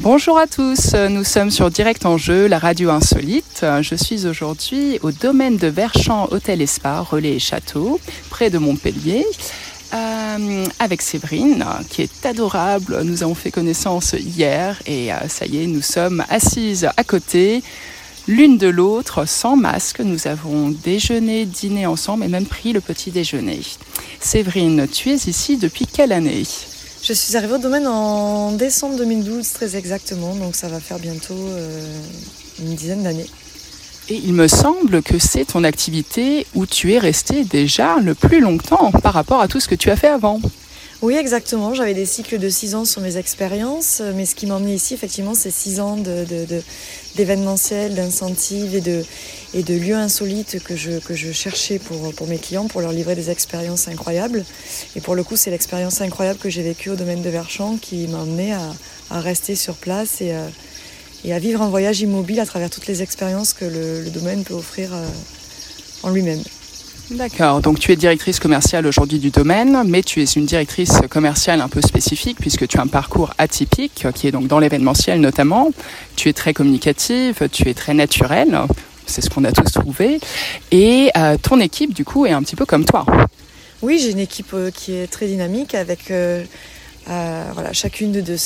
Bonjour à tous, nous sommes sur Direct en Jeu, la radio insolite. Je suis aujourd'hui au domaine de Verchamp Hôtel et Spa, Relais et Château, près de Montpellier, avec Séverine, qui est adorable. Nous avons fait connaissance hier et ça y est, nous sommes assises à côté, l'une de l'autre, sans masque. Nous avons déjeuné, dîné ensemble et même pris le petit déjeuner. Séverine, tu es ici depuis quelle année ? Je suis arrivée au domaine en décembre 2012, très exactement, donc ça va faire bientôt une dizaine d'années. Et il me semble que c'est ton activité où tu es restée déjà le plus longtemps par rapport à tout ce que tu as fait avant. Oui, exactement. J'avais des cycles de 6 ans sur mes expériences, mais ce qui m'a emmenée ici, effectivement, c'est 6 ans d'événementiel, d'incentives et de lieux insolites que je cherchais pour mes clients, pour leur livrer des expériences incroyables. Et pour le coup, c'est l'expérience incroyable que j'ai vécue au domaine de Verchamp qui m'a emmenée à rester sur place et à vivre un voyage immobile à travers toutes les expériences que le domaine peut offrir en lui-même. D'accord, donc tu es directrice commerciale aujourd'hui du domaine, mais tu es une directrice commerciale un peu spécifique puisque tu as un parcours atypique qui est donc dans l'événementiel notamment. Tu es très communicative, tu es très naturelle, c'est ce qu'on a tous trouvé, et ton équipe du coup est un petit peu comme toi. Oui, j'ai une équipe qui est très dynamique avec chacune de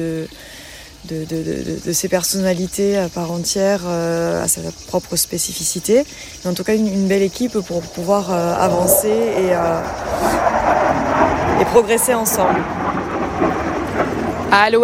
ses personnalités à part entière, à sa propre spécificité. Mais en tout cas, une belle équipe pour pouvoir avancer et progresser ensemble. Allô,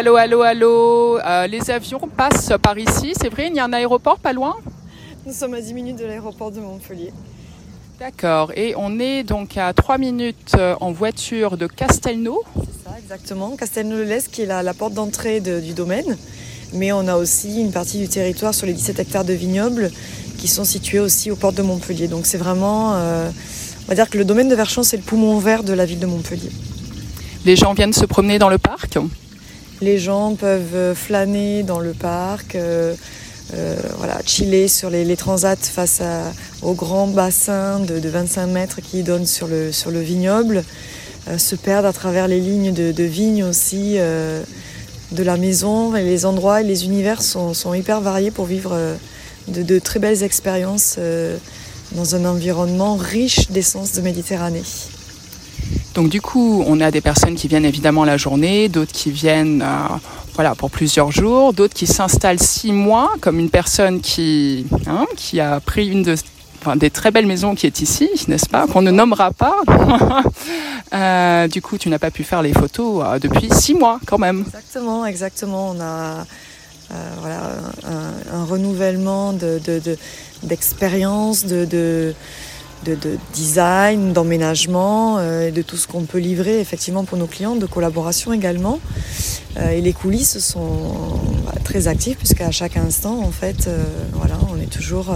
les avions passent par ici, c'est vrai, il y a un aéroport pas loin ? Nous sommes à 10 minutes de l'aéroport de Montpellier. D'accord, et on est donc à 3 minutes en voiture de Castelnau. C'est ça, exactement. Castelnau-le-Lez qui est la porte d'entrée du domaine. Mais on a aussi une partie du territoire sur les 17 hectares de vignobles qui sont situés aussi aux portes de Montpellier. Donc c'est vraiment, on va dire que le domaine de Verchamp, c'est le poumon vert de la ville de Montpellier. Les gens viennent se promener dans le parc ? Les gens peuvent flâner dans le parc, chiller sur les transats face au grand bassin de 25 mètres qui donne sur le vignoble, se perdre à travers les lignes de vignes aussi de la maison. Et les endroits et les univers sont hyper variés pour vivre de très belles expériences dans un environnement riche d'essence de Méditerranée. Donc du coup, on a des personnes qui viennent évidemment la journée, d'autres qui viennent pour plusieurs jours, d'autres qui s'installent 6 mois, comme une personne qui a pris des très belles maisons qui est ici, n'est-ce pas, qu'on ne nommera pas. Du coup, tu n'as pas pu faire les photos depuis 6 mois quand même. Exactement. On a un renouvellement d'expérience, de design, d'emménagement, et de tout ce qu'on peut livrer effectivement pour nos clients, de collaboration également. Et les coulisses sont très actives puisqu'à chaque instant, en fait, on est toujours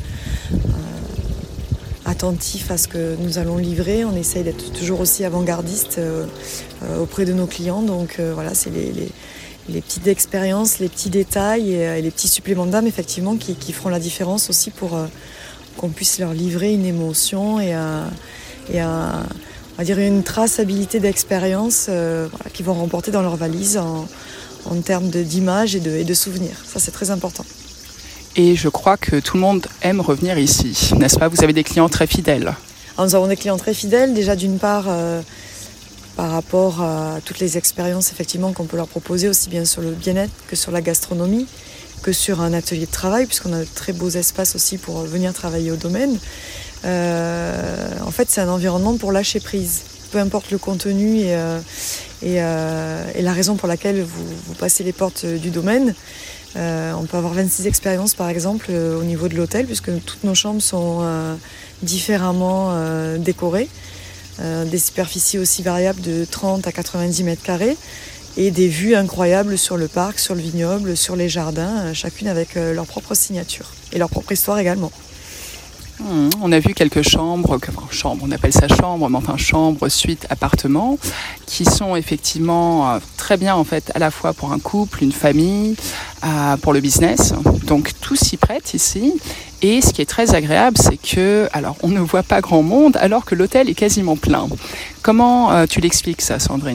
attentif à ce que nous allons livrer. On essaye d'être toujours aussi avant-gardiste auprès de nos clients. Donc c'est les petites expériences, les petits détails et les petits suppléments d'âme effectivement qui feront la différence aussi pour qu'on puisse leur livrer une émotion et on va dire une traçabilité d'expérience qu'ils vont remporter dans leur valise en termes d'images et de souvenirs. Ça, c'est très important. Et je crois que tout le monde aime revenir ici, n'est-ce pas ? Vous avez des clients très fidèles. Alors, nous avons des clients très fidèles, déjà d'une part par rapport à toutes les expériences effectivement qu'on peut leur proposer, aussi bien sur le bien-être que sur la gastronomie, que sur un atelier de travail, puisqu'on a de très beaux espaces aussi pour venir travailler au domaine. En fait, c'est un environnement pour lâcher prise. Peu importe le contenu et la raison pour laquelle vous passez les portes du domaine. On peut avoir 26 expériences, par exemple, au niveau de l'hôtel, puisque toutes nos chambres sont différemment décorées. Des superficies aussi variables de 30 à 90 mètres carrés. Et des vues incroyables sur le parc, sur le vignoble, sur les jardins, chacune avec leur propre signature et leur propre histoire également. On a vu quelques chambres, on appelle ça chambre, mais enfin chambre, suite, appartement, qui sont effectivement très bien en fait, à la fois pour un couple, une famille, pour le business. Donc tout s'y prête ici. Et ce qui est très agréable, c'est que, alors on ne voit pas grand monde, alors que l'hôtel est quasiment plein. Comment tu l'expliques ça, Sandrine ?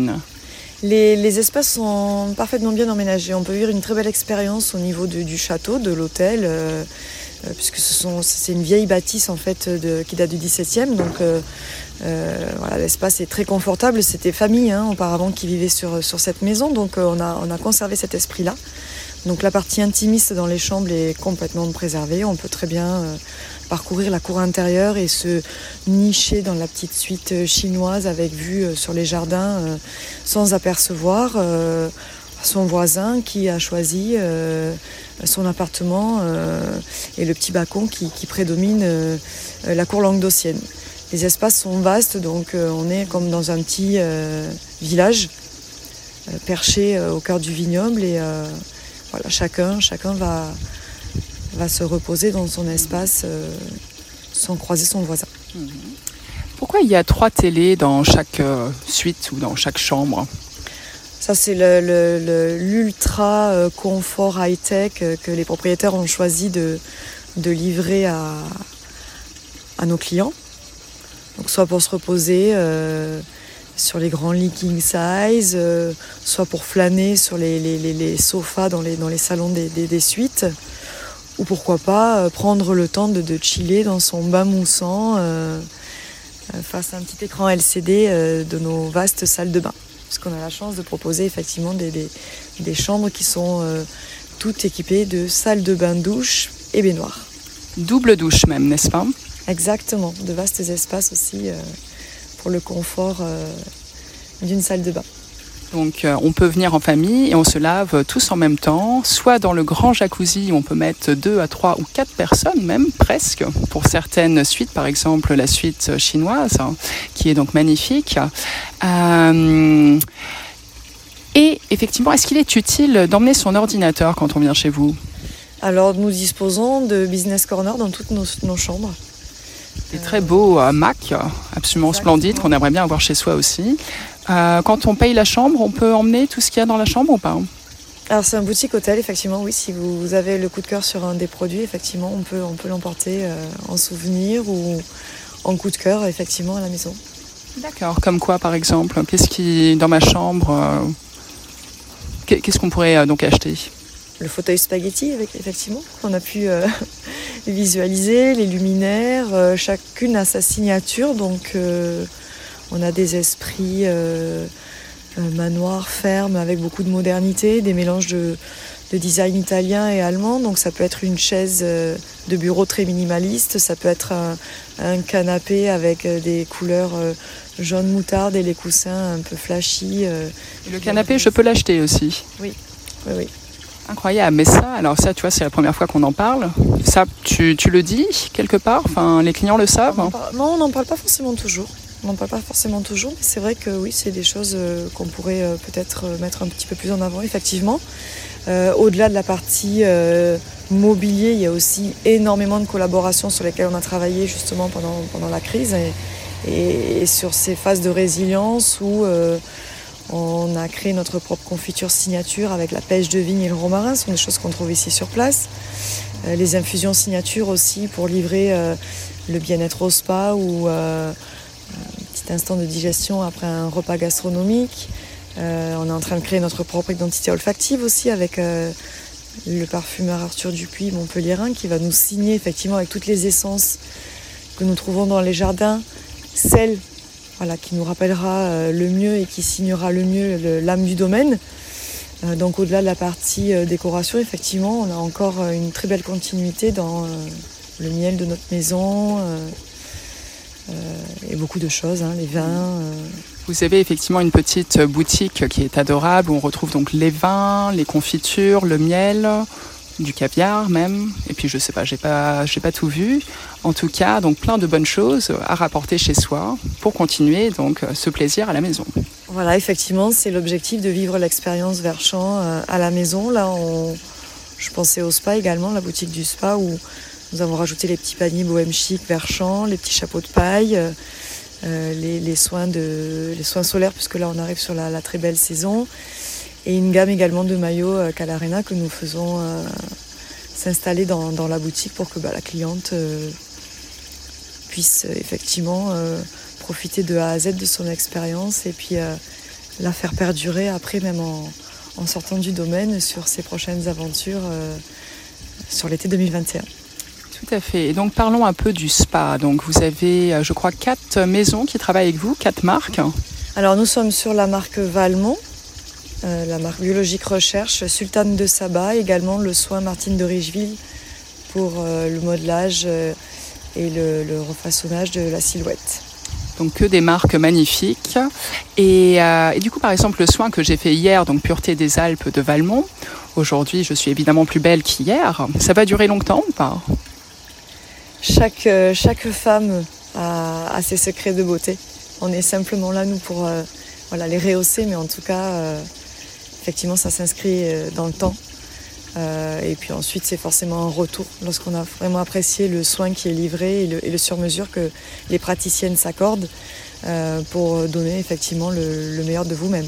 Les espaces sont parfaitement bien emménagés. On peut vivre une très belle expérience au niveau du château, de l'hôtel, puisque c'est une vieille bâtisse en fait qui date du XVIIe. Donc voilà, l'espace est très confortable. C'était famille auparavant qui vivait sur cette maison, donc on a conservé cet esprit-là. Donc la partie intimiste dans les chambres est complètement préservée. On peut très bien parcourir la cour intérieure et se nicher dans la petite suite chinoise avec vue sur les jardins sans apercevoir son voisin qui a choisi son appartement et le petit balcon qui prédomine la cour languedocienne. Les espaces sont vastes, donc on est comme dans un petit village perché au cœur du vignoble et voilà, chacun va se reposer dans son espace sans croiser son voisin. Pourquoi il y a 3 télés dans chaque suite ou dans chaque chambre ? Ça, c'est l'ultra confort high-tech que les propriétaires ont choisi de livrer à nos clients. Donc, soit pour se reposer sur les grands lits king size, soit pour flâner sur les sofas dans les salons des suites, ou pourquoi pas prendre le temps de chiller dans son bain moussant face à un petit écran LCD de nos vastes salles de bain. Puisqu'on a la chance de proposer effectivement des chambres qui sont toutes équipées de salles de bain, douche et baignoire. Double douche même, n'est-ce pas ? Exactement, de vastes espaces aussi pour le confort d'une salle de bain. Donc on peut venir en famille et on se lave tous en même temps, soit dans le grand jacuzzi où on peut mettre 2 à 3 ou 4 personnes même, presque, pour certaines suites, par exemple la suite chinoise, qui est donc magnifique. Et effectivement, est-ce qu'il est utile d'emmener son ordinateur quand on vient chez vous ? Alors nous disposons de business corner dans toutes nos chambres. Des très beaux Mac, absolument splendides, qu'on aimerait bien avoir chez soi aussi. Quand on paye la chambre, on peut emmener tout ce qu'il y a dans la chambre ou pas ? Alors c'est un boutique hôtel, effectivement, oui. Si vous avez le coup de cœur sur un des produits, effectivement, on peut l'emporter en souvenir ou en coup de cœur, effectivement, à la maison. D'accord. Comme quoi, par exemple ? Qu'est-ce qui, dans ma chambre, qu'est-ce qu'on pourrait donc acheter ? Le fauteuil spaghetti, effectivement, qu'on a pu visualiser, les luminaires, chacune a sa signature, donc on a des esprits manoirs, fermes, avec beaucoup de modernité, des mélanges de design italien et allemand, donc ça peut être une chaise de bureau très minimaliste, ça peut être un canapé avec des couleurs jaune moutarde et les coussins un peu flashy. Et le canapé, je peux l'acheter aussi ? Oui. Incroyable, mais ça, alors ça, tu vois, c'est la première fois qu'on en parle. Ça, tu le dis quelque part ? Enfin, les clients le savent ? Non, on n'en parle pas forcément toujours. Mais c'est vrai que oui, c'est des choses qu'on pourrait peut-être mettre un petit peu plus en avant, effectivement. Au-delà de la partie mobilier, il y a aussi énormément de collaborations sur lesquelles on a travaillé justement pendant la crise et sur ces phases de résilience où on a créé notre propre confiture signature avec la pêche de vigne et le romarin. Ce sont des choses qu'on trouve ici sur place. Les infusions signature aussi pour livrer le bien-être au spa ou un petit instant de digestion après un repas gastronomique. On est en train de créer notre propre identité olfactive aussi avec le parfumeur Arthur Dupuis, montpelliérain, qui va nous signer effectivement avec toutes les essences que nous trouvons dans les jardins, celle qui nous rappellera le mieux et qui signera le mieux l'âme du domaine. Donc au-delà de la partie décoration, effectivement, on a encore une très belle continuité dans le miel de notre maison et beaucoup de choses, les vins. Vous avez effectivement une petite boutique qui est adorable, où on retrouve donc les vins, les confitures, le miel, du caviar même, et puis je sais pas, j'ai pas tout vu. En tout cas, donc plein de bonnes choses à rapporter chez soi pour continuer donc ce plaisir à la maison. Voilà, effectivement, c'est l'objectif de vivre l'expérience Verchamp à la maison. Là, je pensais au spa également, la boutique du spa où nous avons rajouté les petits paniers bohème chic Verchamp, les petits chapeaux de paille, les soins solaires, puisque là on arrive sur la très belle saison. Et une gamme également de maillots Calarena que nous faisons s'installer dans la boutique pour que la cliente puisse effectivement profiter de A à Z de son expérience et puis la faire perdurer après, même en sortant du domaine, sur ses prochaines aventures sur l'été 2021. Tout à fait. Et donc parlons un peu du spa. Donc vous avez, je crois, 4 maisons qui travaillent avec vous, 4 marques. Alors nous sommes sur la marque Valmont, la marque Biologique Recherche, Sultane de Saba, également le soin Martine de Richeville pour le modelage et le refaçonnage de la silhouette. Donc que des marques magnifiques. Et du coup, par exemple, le soin que j'ai fait hier, donc Pureté des Alpes de Valmont, aujourd'hui je suis évidemment plus belle qu'hier. Ça va durer longtemps ou pas ? Chaque femme a ses secrets de beauté. On est simplement là, nous, pour les rehausser, mais en tout cas, effectivement, ça s'inscrit dans le temps. Et puis ensuite, c'est forcément un retour lorsqu'on a vraiment apprécié le soin qui est livré et le sur-mesure que les praticiennes s'accordent pour donner effectivement le meilleur de vous-même.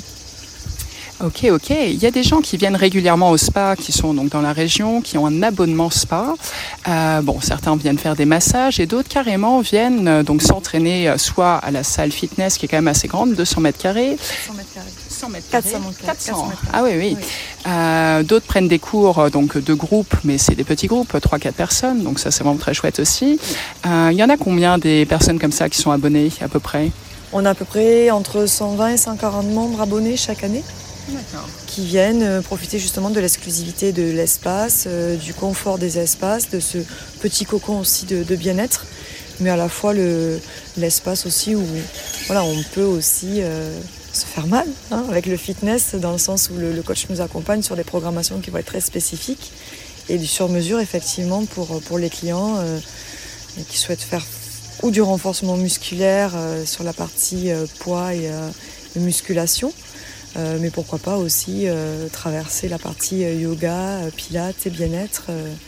Ok. Il y a des gens qui viennent régulièrement au spa, qui sont donc dans la région, qui ont un abonnement spa. Certains viennent faire des massages et d'autres carrément viennent donc s'entraîner soit à la salle fitness qui est quand même assez grande, 200 mètres carrés. 100 mètres carrés. 400. Ah oui. D'autres prennent des cours donc de groupe, mais c'est des petits groupes, 3-4 personnes, donc ça c'est vraiment très chouette aussi. Il y en a combien des personnes comme ça qui sont abonnées à peu près ? On a à peu près entre 120 et 140 membres abonnés chaque année. D'accord. Qui viennent profiter justement de l'exclusivité de l'espace, du confort des espaces, de ce petit cocon aussi de bien-être, mais à la fois l'espace aussi où on peut aussi se faire mal avec le fitness, dans le sens où le coach nous accompagne sur des programmations qui vont être très spécifiques et du sur-mesure effectivement pour les clients qui souhaitent faire ou du renforcement musculaire sur la partie poids et musculation. Mais pourquoi pas aussi traverser la partie yoga, pilates et bien-être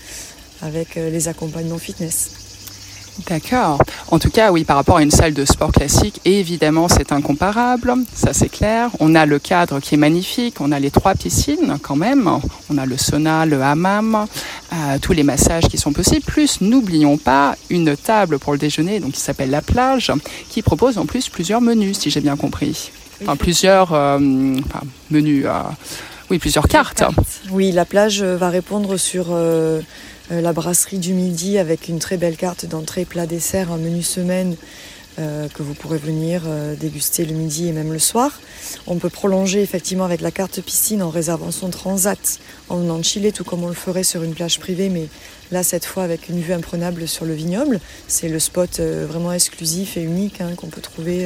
avec les accompagnements fitness. D'accord. En tout cas, oui, par rapport à une salle de sport classique, évidemment, c'est incomparable, ça c'est clair. On a le cadre qui est magnifique, on a les 3 piscines quand même, on a le sauna, le hammam, tous les massages qui sont possibles. Plus, n'oublions pas, une table pour le déjeuner, donc qui s'appelle La Plage, qui propose en plus plusieurs menus, si j'ai bien compris. Enfin, plusieurs menus, plusieurs cartes. Oui, La Plage va répondre sur la brasserie du midi avec une très belle carte d'entrée, plat, dessert, un menu semaine que vous pourrez venir déguster le midi et même le soir. On peut prolonger effectivement avec la carte piscine en réservant son transat, en venant chiller tout comme on le ferait sur une plage privée, mais là cette fois avec une vue imprenable sur le vignoble. C'est le spot vraiment exclusif et unique qu'on peut trouver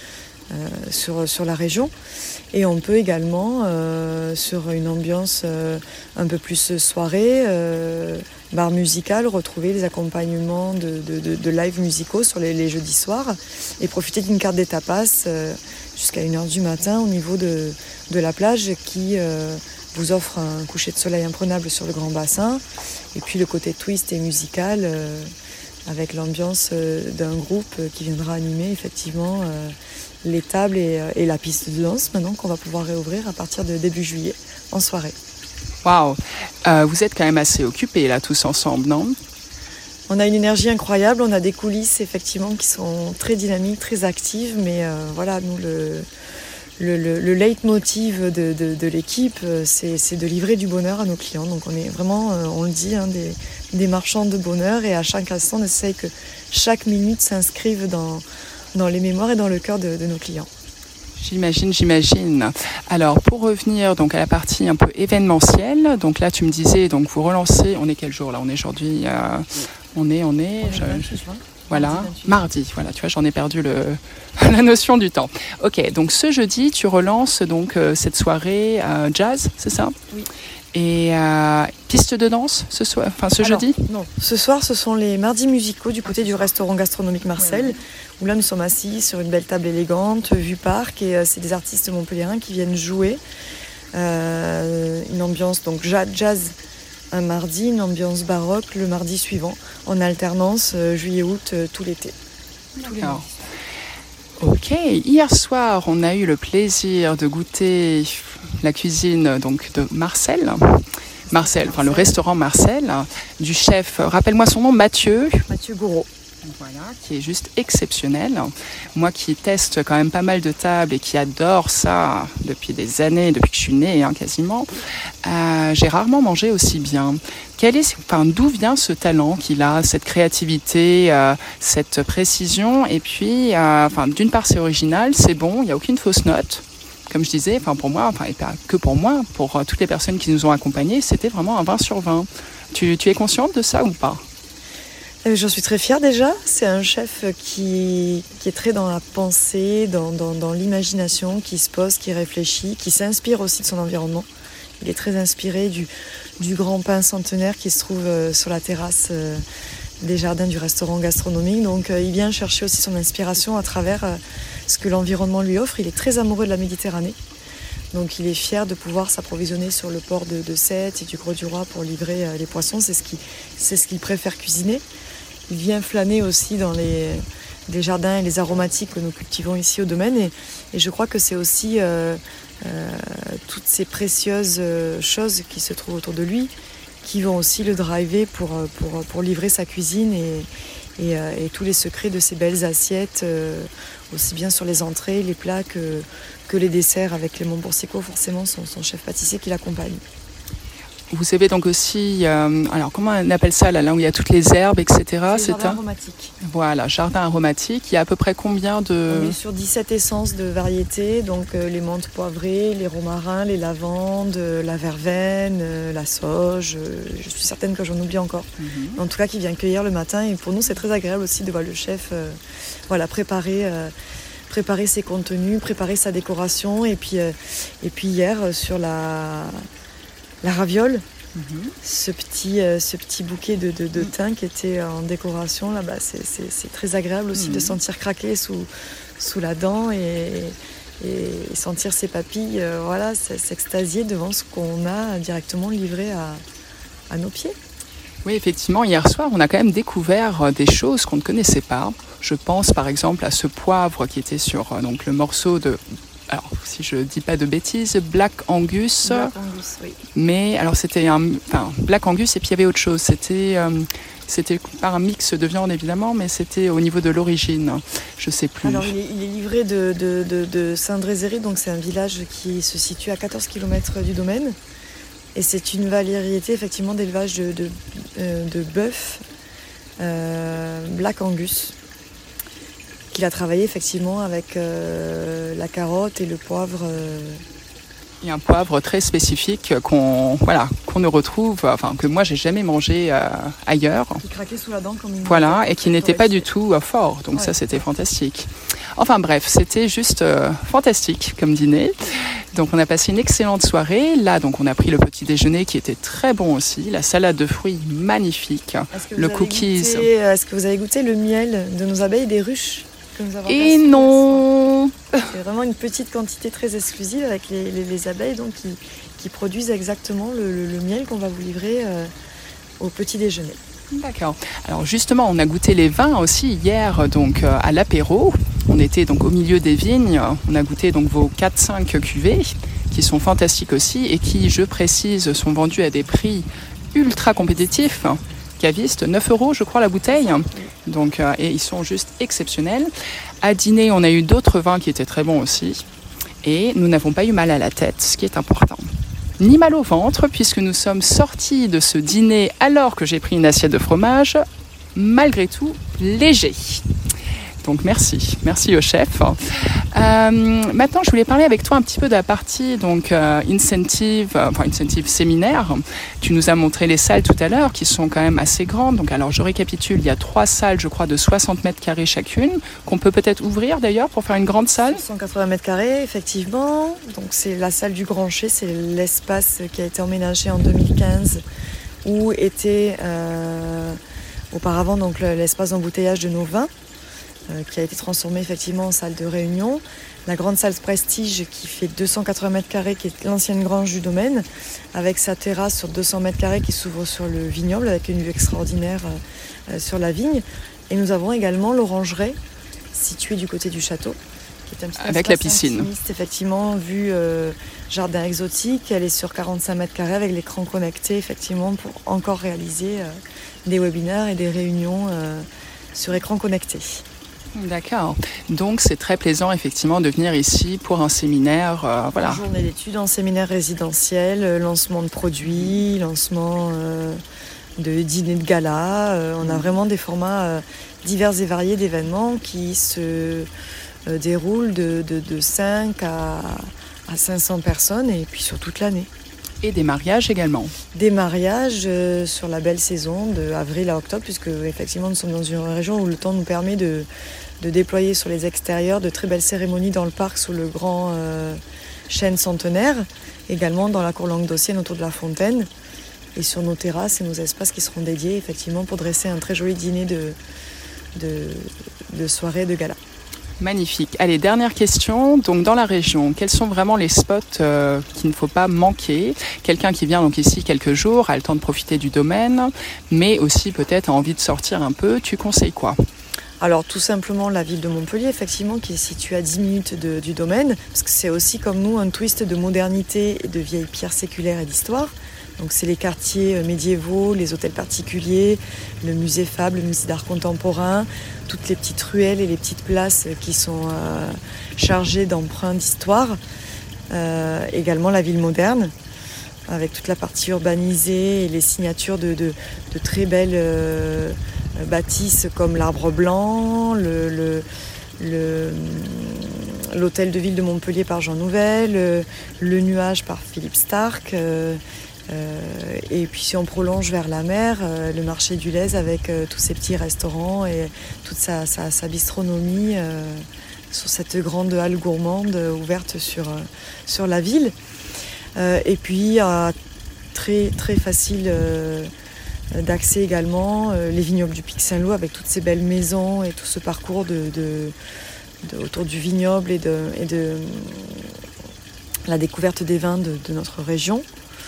sur la région. Et on peut également, sur une ambiance un peu plus soirée, bar musical, retrouver les accompagnements de live musicaux sur les jeudis soirs et profiter d'une carte des tapas jusqu'à 1h du matin au niveau de la plage qui vous offre un coucher de soleil imprenable sur le grand bassin et puis le côté twist et musical avec l'ambiance d'un groupe qui viendra animer effectivement les tables et la piste de danse maintenant qu'on va pouvoir réouvrir à partir de début juillet en soirée. Waouh, vous êtes quand même assez occupés là tous ensemble, non ? On a une énergie incroyable, on a des coulisses effectivement qui sont très dynamiques, très actives, mais nous le leitmotiv de l'équipe, c'est de livrer du bonheur à nos clients. Donc on est vraiment, on le dit, des marchands de bonheur et à chaque instant on essaye que chaque minute s'inscrive dans les mémoires et dans le cœur de nos clients. J'imagine. Alors, pour revenir donc à la partie un peu événementielle, donc là, tu me disais, donc vous relancez, on est quel jour là ? On est aujourd'hui, mardi, voilà, tu vois, j'en ai perdu la notion du temps. Ok, donc ce jeudi, tu relances donc cette soirée jazz, c'est ça ? Oui. Et piste de danse jeudi ? Non, ce soir, ce sont les mardis musicaux du côté du restaurant gastronomique Marcel, où là nous sommes assis sur une belle table élégante, vue parc, et c'est des artistes montpelliérains qui viennent jouer une ambiance donc jazz un mardi, une ambiance baroque le mardi suivant, en alternance juillet-août tout l'été. Tous les mois. Ok, hier soir, on a eu le plaisir de goûter la cuisine donc de Marcel, le restaurant Marcel, du chef, rappelle-moi son nom, Mathieu Gouraud. Voilà, qui est juste exceptionnel. Moi qui teste quand même pas mal de tables et qui adore ça depuis des années, depuis que je suis née quasiment, j'ai rarement mangé aussi bien. D'où vient ce talent qu'il a, cette créativité, cette précision? Et puis, d'une part c'est original, c'est bon, il n'y a aucune fausse note. Comme je disais, pour moi, et pas que pour moi, pour toutes les personnes qui nous ont accompagnés, c'était vraiment un 20 sur 20. Tu es consciente de ça ou pas? J'en suis très fière déjà. C'est un chef qui est très dans la pensée, dans l'imagination, qui se pose, qui réfléchit, qui s'inspire aussi de son environnement. Il est très inspiré du grand pain centenaire qui se trouve sur la terrasse des jardins du restaurant gastronomique. Donc il vient chercher aussi son inspiration à travers ce que l'environnement lui offre. Il est très amoureux de la Méditerranée. Donc il est fier de pouvoir s'approvisionner sur le port de Sète et du Grau-du-Roi pour livrer les poissons. C'est ce qu'il préfère cuisiner. Il vient flâner aussi dans les jardins et les aromatiques que nous cultivons ici au domaine. Et je crois que c'est aussi toutes ces précieuses choses qui se trouvent autour de lui qui vont aussi le driver pour livrer sa cuisine et tous les secrets de ces belles assiettes, aussi bien sur les entrées, les plats que les desserts avec Clément Boursicot, forcément son chef pâtissier qui l'accompagne. Vous avez donc aussi, alors comment on appelle ça là où il y a toutes les herbes, etc. C'est jardin aromatique. Voilà, jardin aromatique. Il y a à peu près combien de... On est sur 17 essences de variétés, donc les menthes poivrées, les romarins, les lavandes, la verveine, la sauge. Je suis certaine que j'en oublie encore. Mm-hmm. En tout cas, qui vient cueillir le matin. Et pour nous, c'est très agréable aussi de voir le chef préparer ses contenus, préparer sa décoration. Et puis hier, sur la raviole, ce petit bouquet de thym qui était en décoration, là, c'est très agréable aussi de sentir craquer sous la dent et sentir ses papilles s'extasier devant ce qu'on a directement livré à nos pieds. Oui, effectivement, hier soir, on a quand même découvert des choses qu'on ne connaissait pas. Je pense par exemple à ce poivre qui était sur le morceau de... Alors, si je dis pas de bêtises, Black Angus. Black Angus, oui. Mais alors c'était Black Angus et puis il y avait autre chose. C'était pas un mix de viande évidemment, mais c'était au niveau de l'origine. Je sais plus. Alors il est livré de Saint-Drézéry, donc c'est un village qui se situe à 14 km du domaine. Et c'est une variété effectivement d'élevage de bœuf Black Angus, qu'il a travaillé effectivement avec la carotte et le poivre. Il y a un poivre très spécifique qu'on ne retrouve, que moi j'ai jamais mangé ailleurs. Qui craquait sous la dent comme une... Voilà, et qui n'était pas du tout fort, donc ouais. Ça c'était fantastique. Enfin bref, c'était juste fantastique comme dîner. Donc on a passé une excellente soirée. Là, donc on a pris le petit déjeuner qui était très bon aussi, la salade de fruits magnifique, le cookies. Est-ce que vous avez goûté le miel de nos abeilles des ruches? Et non. C'est vraiment une petite quantité très exclusive avec les abeilles donc, qui produisent exactement le miel qu'on va vous livrer au petit déjeuner. D'accord. Alors justement, on a goûté les vins aussi hier donc à l'apéro. On était donc au milieu des vignes. On a goûté donc vos 4-5 cuvées qui sont fantastiques aussi et qui, je précise, sont vendues à des prix ultra compétitifs. Caviste, 9 € je crois la bouteille. Donc, et ils sont juste exceptionnels. À dîner, on a eu d'autres vins qui étaient très bons aussi. Et nous n'avons pas eu mal à la tête, ce qui est important. Ni mal au ventre, puisque nous sommes sortis de ce dîner alors que j'ai pris une assiette de fromage, malgré tout léger. Donc merci au chef. Maintenant, je voulais parler avec toi un petit peu de la partie donc incentive séminaire. Tu nous as montré les salles tout à l'heure qui sont quand même assez grandes. Donc alors je récapitule, il y a 3 salles, je crois, de 60 mètres carrés chacune, qu'on peut peut-être ouvrir d'ailleurs pour faire une grande salle. 180 mètres carrés, effectivement. Donc c'est la salle du Grand Chez, c'est l'espace qui a été emménagé en 2015 où était auparavant donc l'espace d'embouteillage de nos vins. Qui a été transformée effectivement en salle de réunion. La grande salle Prestige qui fait 280 mètres carrés, qui est l'ancienne grange du domaine, avec sa terrasse sur 200 mètres carrés qui s'ouvre sur le vignoble avec une vue extraordinaire sur la vigne. Et nous avons également l'orangerie située du côté du château, qui est un petit avec la piscine. Intimiste, effectivement, vue jardin exotique. Elle est sur 45 mètres carrés avec l'écran connecté effectivement pour encore réaliser des webinaires et des réunions sur écran connecté. D'accord. Donc c'est très plaisant effectivement de venir ici pour un séminaire. Voilà. Une journée d'études en séminaire résidentiel, lancement de produits, lancement de dîner de gala. On a vraiment des formats divers et variés d'événements qui se déroulent de 5 à 500 personnes et puis sur toute l'année. Et des mariages également. Des mariages sur la belle saison de avril à octobre, puisque effectivement nous sommes dans une région où le temps nous permet de déployer sur les extérieurs de très belles cérémonies dans le parc sous le grand chêne centenaire, également dans la cour languedocienne autour de la fontaine, et sur nos terrasses et nos espaces qui seront dédiés effectivement pour dresser un très joli dîner de soirée de gala. Magnifique. Allez, dernière question. Donc, dans la région, quels sont vraiment les spots qu'il ne faut pas manquer ? Quelqu'un qui vient donc ici quelques jours a le temps de profiter du domaine, mais aussi peut-être a envie de sortir un peu. Tu conseilles quoi ? Alors tout simplement la ville de Montpellier, effectivement, qui est située à 10 minutes du domaine, parce que c'est aussi comme nous un twist de modernité, de vieilles pierres séculaires et d'histoire. Donc c'est les quartiers médiévaux, les hôtels particuliers, le musée Fabre, le musée d'art contemporain, toutes les petites ruelles et les petites places qui sont chargées d'empreintes d'histoire. Également la ville moderne, avec toute la partie urbanisée et les signatures de très belles bâtisses comme l'Arbre Blanc, l'hôtel de ville de Montpellier par Jean Nouvel, le Nuage par Philippe Starck. Et puis si on prolonge vers la mer, le marché du Lez avec tous ces petits restaurants et toute sa bistronomie sur cette grande halle gourmande ouverte sur la ville. Et puis très, très facile d'accès également, les vignobles du Pic Saint-Loup avec toutes ces belles maisons et tout ce parcours autour du vignoble et de la découverte des vins de notre région.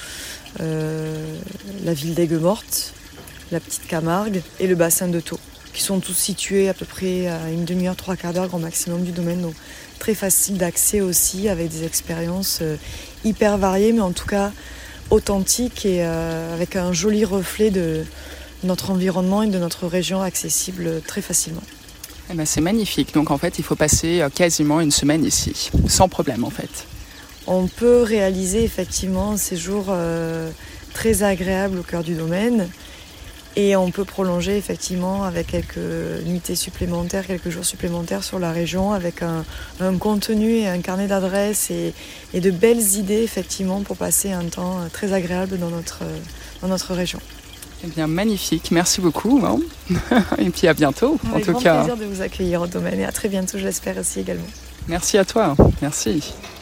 La ville d'Aigues-Mortes, la petite Camargue et le bassin de Thau, qui sont tous situés à peu près à une demi-heure, 3/4 d'heure grand maximum du domaine. Donc très facile d'accès aussi, avec des expériences hyper variées, mais en tout cas authentiques et avec un joli reflet de notre environnement et de notre région accessible très facilement. Eh ben, c'est magnifique. Donc en fait, il faut passer quasiment une semaine ici, sans problème en fait. On peut réaliser effectivement un séjour très agréable au cœur du domaine et on peut prolonger effectivement avec quelques nuitées supplémentaires, quelques jours supplémentaires sur la région avec un contenu et un carnet d'adresses et de belles idées effectivement pour passer un temps très agréable dans notre région. Eh bien, magnifique. Merci beaucoup. Hein. Et puis à bientôt. Avec grand plaisir de vous accueillir au domaine et à très bientôt, je l'espère aussi également. Merci à toi. Merci.